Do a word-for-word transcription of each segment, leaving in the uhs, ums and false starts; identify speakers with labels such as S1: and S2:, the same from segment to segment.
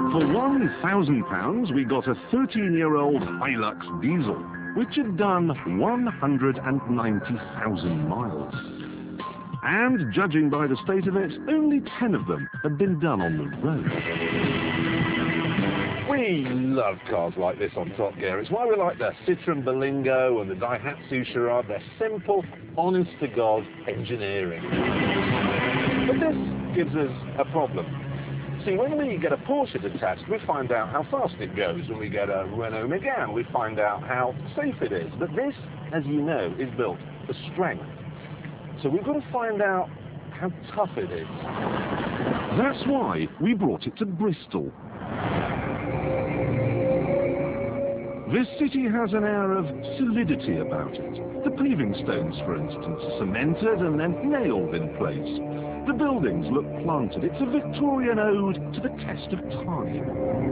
S1: For one thousand pounds, we got a thirteen-year-old Hilux diesel, which had done one hundred ninety thousand miles. And, judging by the state of it, only ten of them had been done on the road. We love cars like this on Top Gear. It's why we like the Citroën Berlingo and the Daihatsu Charade. They're simple, honest-to-God engineering. But this gives us a problem. See, when we get a Porsche detached, we find out how fast it goes. When we get a Renault Megane, we find out how safe it is. But this, as you know, is built for strength. So we've got to find out how tough it is. That's why we brought it to Bristol. This city has an air of solidity about it. The paving stones, for instance, are cemented and then nailed in place. The buildings look planted. It's a Victorian ode to the test of time.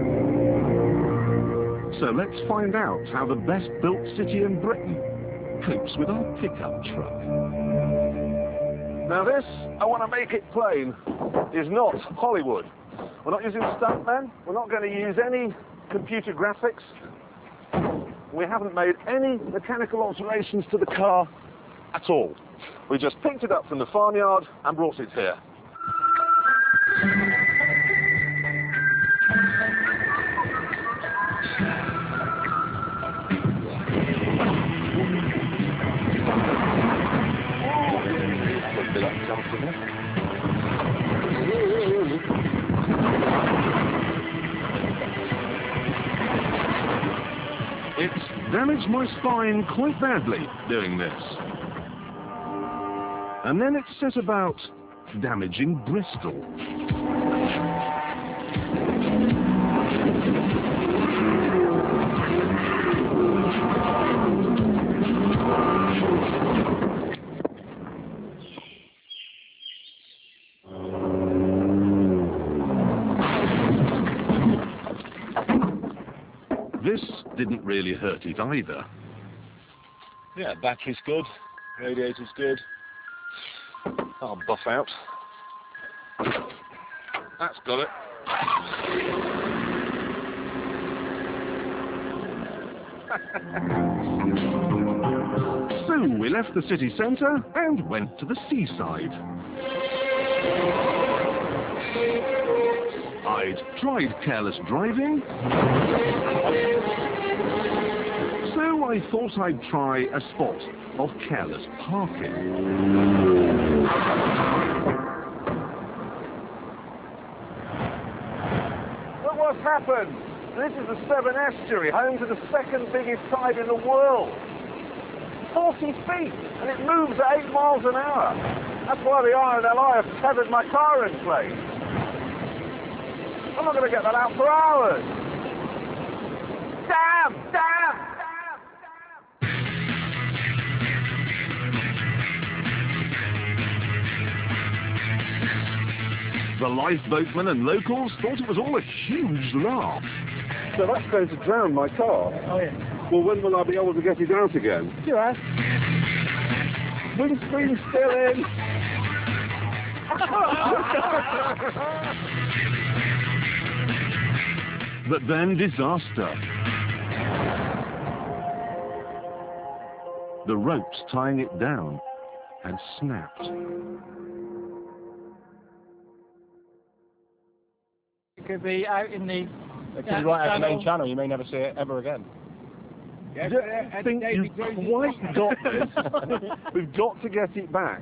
S1: So let's find out how the best-built city in Britain copes with our pickup truck. Now this, I want to make it plain, is not Hollywood. We're not using stuntmen. We're not going to use any computer graphics. We haven't made any mechanical alterations to the car at all. We just picked it up from the farmyard and brought it here. It's damaged my spine quite badly doing this. And then it set about damaging Bristol. This didn't really hurt it either. Yeah, battery's good, radiator's good. I'll buff out. That's got it. So we left the city centre and went to the seaside. I'd tried careless driving, so I thought I'd try a spot of careless parking. Look what's happened. This is the Severn Estuary, home to the second biggest tide in the world. forty feet, and it moves at eight miles an hour. That's why the R and L I have tethered my car in place. I'm not going to get that out for hours. Damn! Damn! Damn! Damn! The lifeboatmen and locals thought it was all a huge laugh. So that's going to drown my car?
S2: Oh, yeah.
S1: Well, when will I be able to get it out again?
S2: You are.
S1: Windscreen's still in. But then disaster. The ropes tying it down had snapped.
S2: It could be out in the...
S3: It could be right out the main channel. You may never see it ever again.
S1: I don't think you've quite got this. We've got to get it back.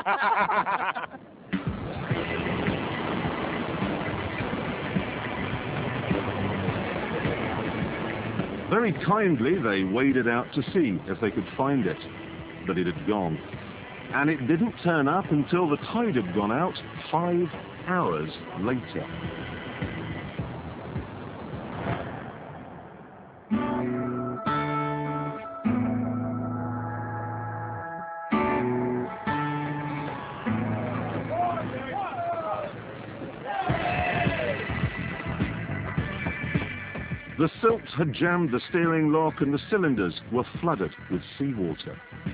S1: Very kindly, they waded out to see if they could find it, but it had gone. And it didn't turn up until the tide had gone out five hours later. The silt had jammed the steering lock and the cylinders were flooded with seawater.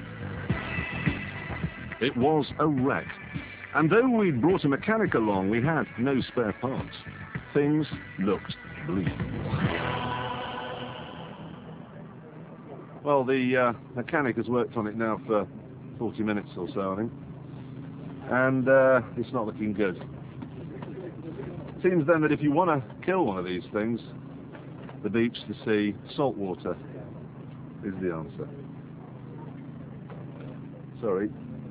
S1: It was a wreck, and though we'd brought a mechanic along, we had no spare parts. things looked bleak. Well, the uh, mechanic has worked on it now for forty minutes or so, I think. And uh, it's not looking good. It seems then that if you want to kill one of these things, the beach, the sea, salt water is the answer. Sorry.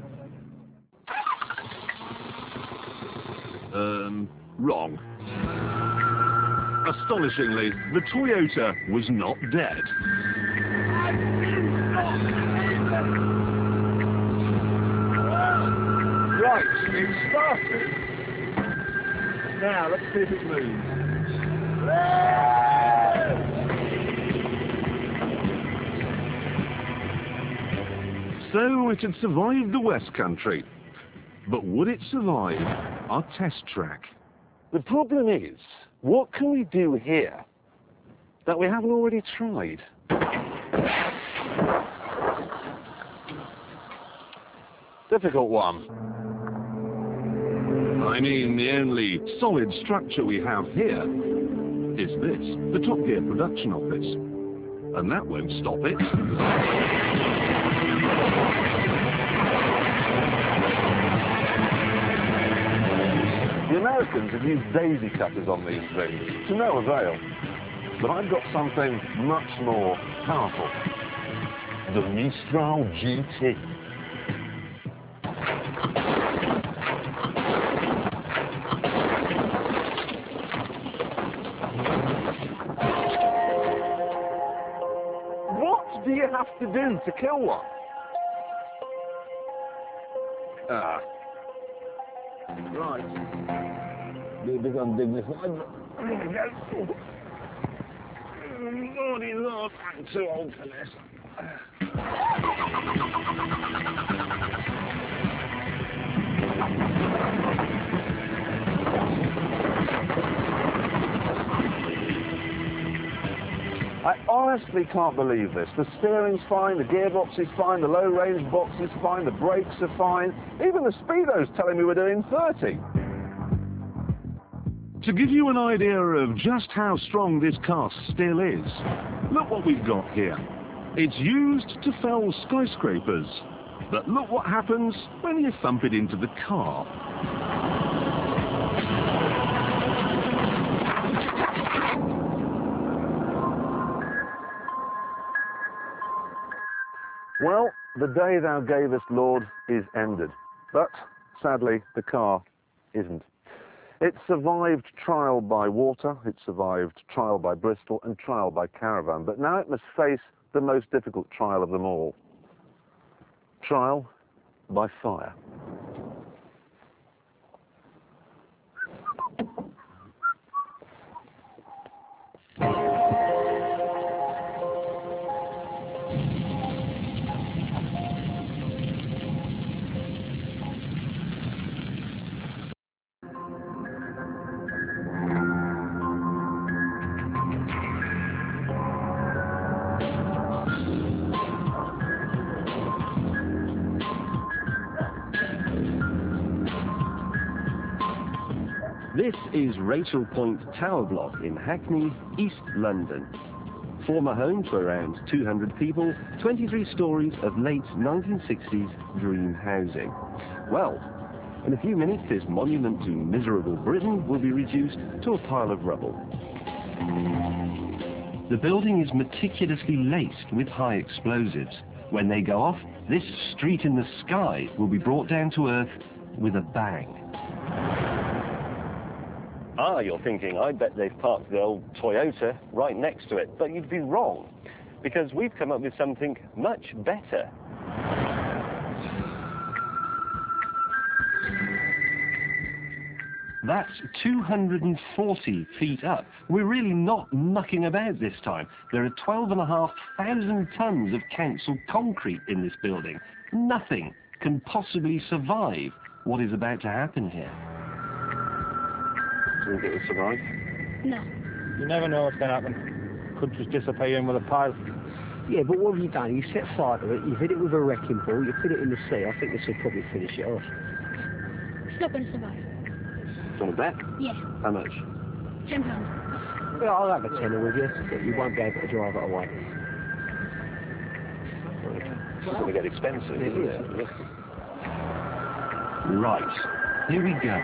S1: Um, wrong. Astonishingly, the Toyota was not dead. Right, it started. Now, let's see if it moves. So it had survived the West Country. But would it survive our test track? The problem is, what can we do here that we haven't already tried? Difficult one. I mean, the only solid structure we have here is this, the Top Gear production office. And that won't stop it. The Americans have used daisy cutters on these things, to no avail. But I've got something much more powerful. The Mistral G T. What do you have to do to kill one? Ah. Right. Be a bit undignified, but there we go. Lordy Lord, I'm too old for this. I honestly can't believe this. The steering's fine, the gearbox is fine, the low-range box is fine, the brakes are fine. Even the speedo's telling me we're doing thirty. To give you an idea of just how strong this car still is, look what we've got here. It's used to fell skyscrapers. But look what happens when you thump it into the car. Well, the day thou gavest, Lord, is ended. But, sadly, the car isn't. It survived trial by water, it survived trial by Bristol and trial by Caravan, but now it must face the most difficult trial of them all. Trial by fire.
S4: This is Rachel Point Tower Block in Hackney, East London. Former home to around two hundred people, twenty-three stories of late nineteen sixties dream housing. Well, in a few minutes this monument to miserable Britain will be reduced to a pile of rubble. The building is meticulously laced with high explosives. When they go off, this street in the sky will be brought down to earth with a bang. Ah, you're thinking, I bet they've parked the old Toyota right next to it. But you'd be wrong, because we've come up with something much better. That's two hundred forty feet up. We're really not mucking about this time. There are twelve and a half thousand tons of council concrete in this building. Nothing can possibly survive what is about to happen here.
S1: Do you think it will survive?
S2: No.
S3: You never know what's going to happen. Could just disappear in with a pile.
S5: Yeah, but what have you done? You set fire to it, you hit it with a wrecking ball, you put it in the sea. I think this will probably finish it off.
S2: It's not going to survive.
S1: Do you want to bet?
S2: Yeah.
S1: How much?
S6: Ten pounds.
S5: Well, I'll have a tenner with you, but you won't be able to drive it away.
S1: It's going to get expensive,
S5: It
S1: isn't
S5: is.
S1: it?
S4: Right, here we go.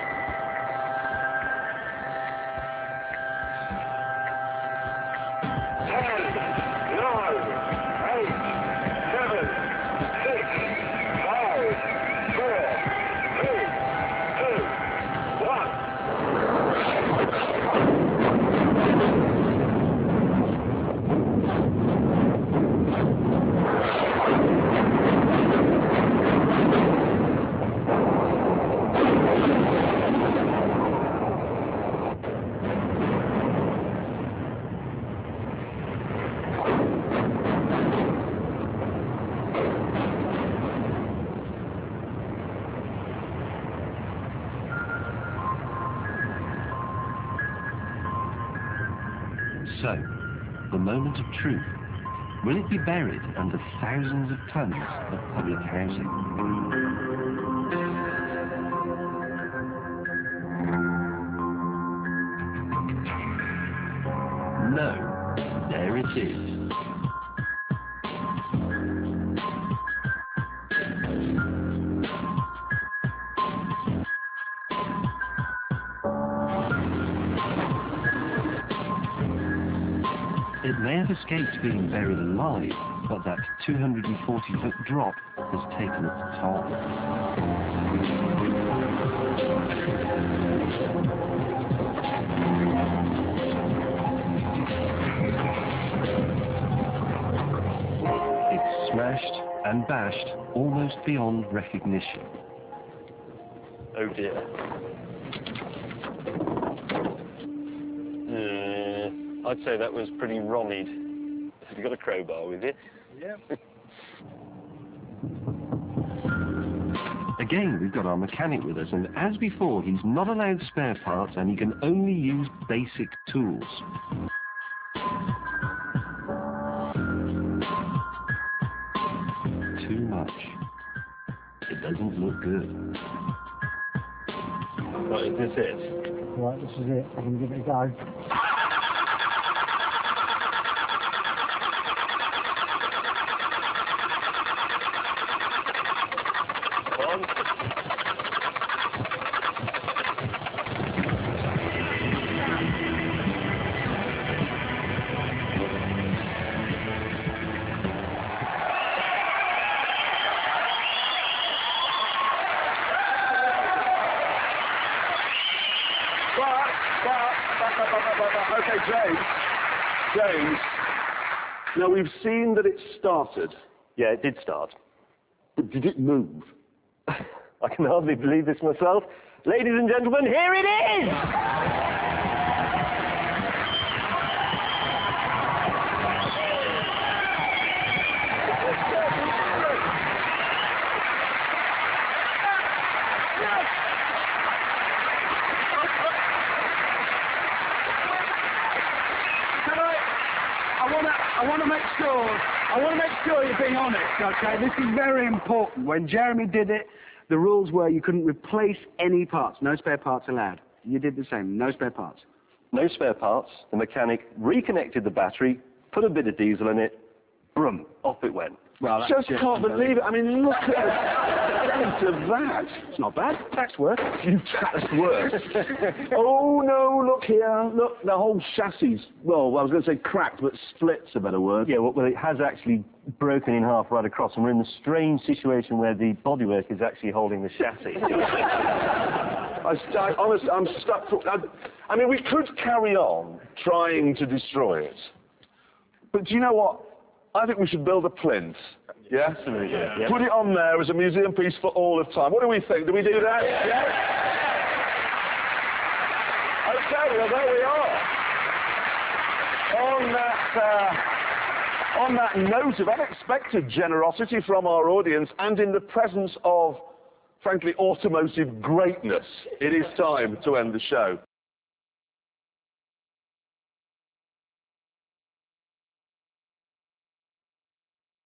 S4: So, the moment of truth. Will it be buried under thousands of tons of public housing? No, there it is. It may have escaped being buried alive, but that two hundred forty foot drop has taken its toll. It's smashed and bashed almost beyond recognition.
S7: Oh dear. Uh, I'd say that was pretty rommied. Have you got a crowbar with you?
S2: Yeah.
S4: Again, we've got our mechanic with us, and as before, he's not allowed spare parts and he can only use basic tools. Too much. It doesn't look good.
S7: Right, is this it?
S3: Right, this is it. I'm going to give it a go.
S1: Okay, James. James. Now, we've seen that it started.
S7: Yeah, it did start.
S1: But did it move?
S7: I can hardly believe this myself. Ladies and gentlemen, here it is!
S2: I want to, I want to make sure, I want to make sure you're being honest, okay? This is very important. When Jeremy did it, the rules were you couldn't replace any parts. No spare parts allowed. You did the same. No spare parts.
S7: No spare parts. The mechanic reconnected the battery, put a bit of diesel in it, brum, off it went.
S2: Well, that's
S1: Just can't believe it. I mean, look at the extent of that.
S2: It's not bad. That's work.
S1: You that's worse. Oh, no, look here. Look, the whole chassis. Well, I was going to say cracked, but split's a better word.
S7: Yeah, well, well, it has actually broken in half right across, and we're in the strange situation where the bodywork is actually holding the chassis.
S1: I, I, honestly, I'm stuck. For, I, I mean, we could carry on trying to destroy it. But do you know what? I think we should build a plinth. Yeah?
S7: Absolutely. Yeah.
S1: Put it on there as a museum piece for all of time. What do we think? Do we do that? Yeah? yeah? Okay, well, there we are. On that, uh, on that note of unexpected generosity from our audience and in the presence of, frankly, automotive greatness, it is time to end the show.